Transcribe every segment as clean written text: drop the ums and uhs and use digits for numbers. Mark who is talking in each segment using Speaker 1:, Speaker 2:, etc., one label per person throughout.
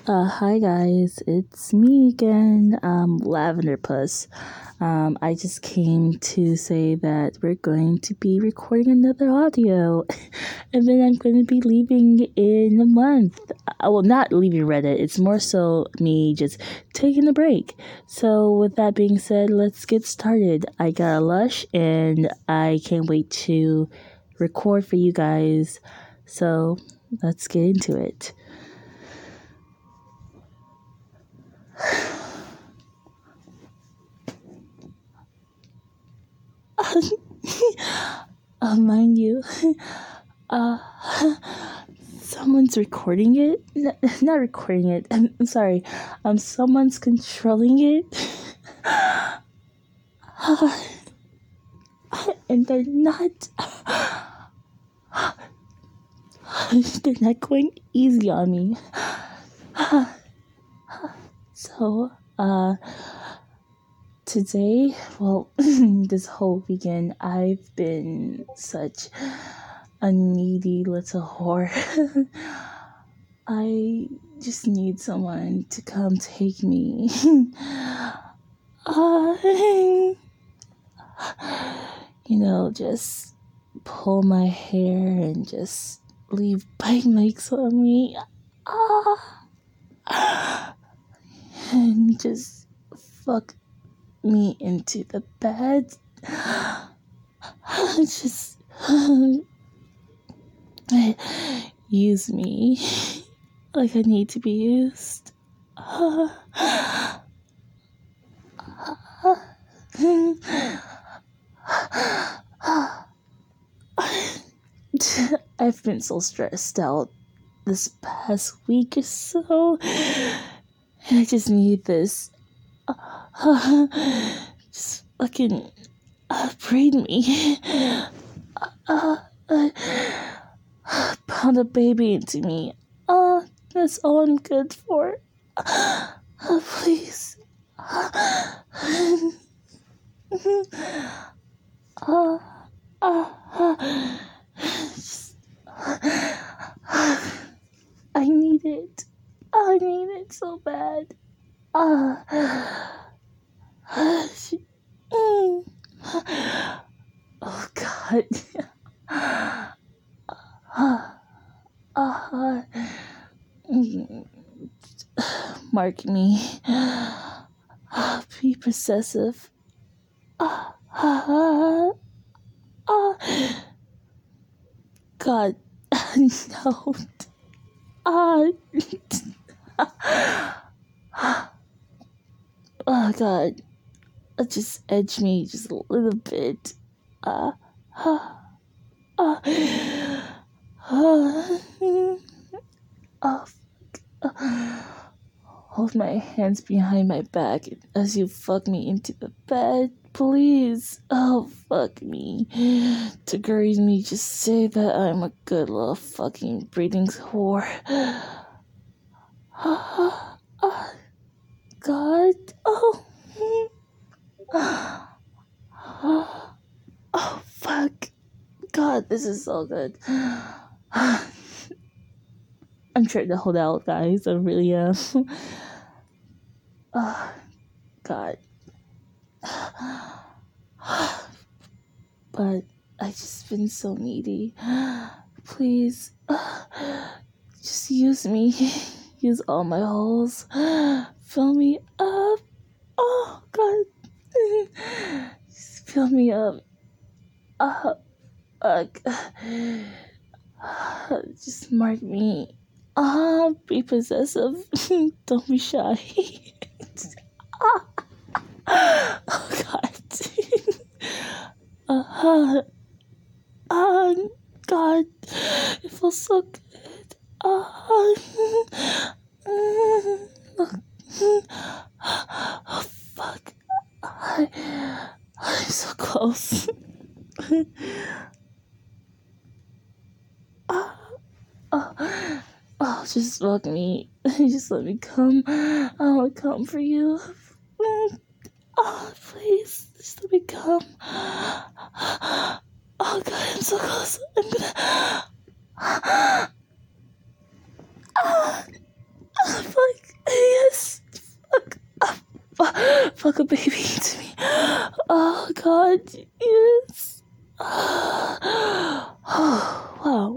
Speaker 1: Hi guys, it's me again, Lavender Puss. I just came to say that we're going to be recording another audio, and then I'm going to be leaving in a month. I will not leaving Reddit. It's more so me just taking a break. So with that being said, let's get started. I got a lush, and I can't wait to record for you guys. So let's get into it. Mind you, uh, someone's recording it. Not recording it. I'm sorry. Someone's controlling it. And they're not. They're not going easy on me. So, today, well, this whole weekend, I've been such a needy little whore. I just need someone to come take me. Just pull my hair and just leave bite marks on me. And just fuck me into the bed. Just use me like I need to be used. I've been so stressed out this past week or so, and I just need this. Just fucking breed me. Pound a baby into me. That's all I'm good for. Please. I need it. I need it so bad. Oh God. Mark me. Be possessive. God, no. Oh God, just edge me just a little bit. Hold my hands behind my back as you fuck me into the bed, please. Oh, fuck me. To graze me, just say that I'm a good little fucking breathing whore. God. Oh. Oh, fuck. God, this is so good. I'm trying to hold out, guys. I really am. God. But I just been so needy. Please. Just use me. Use all my holes. Fill me up. Oh, God. Just fill me up. Just mark me. Be possessive. Don't be shy. Oh God. God. It feels so good. Oh, fuck. I'm so close. Oh, just fuck me. Just let me come. I want to come for you. Oh, please. Just let me come. Oh, God, I'm so close. I'm gonna... Fuck. Yes. Fuck. Fuck a baby to me. Oh, God. Yes. Oh, wow.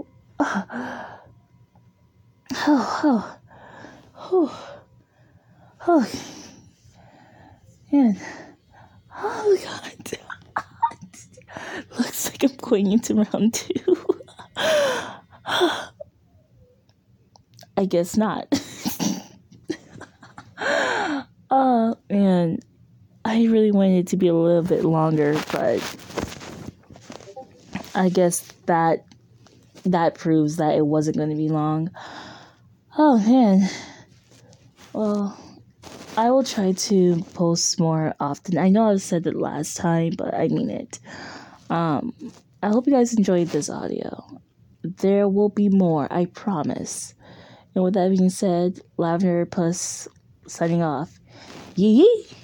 Speaker 1: Oh, man. Oh, God. Looks like I'm going into round 2. I guess not. Oh, man. I really wanted it to be a little bit longer, but I guess that proves that it wasn't going to be long. Oh, man. Well, I will try to post more often. I know I've said it last time, but I mean it. I hope you guys enjoyed this audio. There will be more, I promise. And with that being said, Lavender Puss signing off. Yee yee!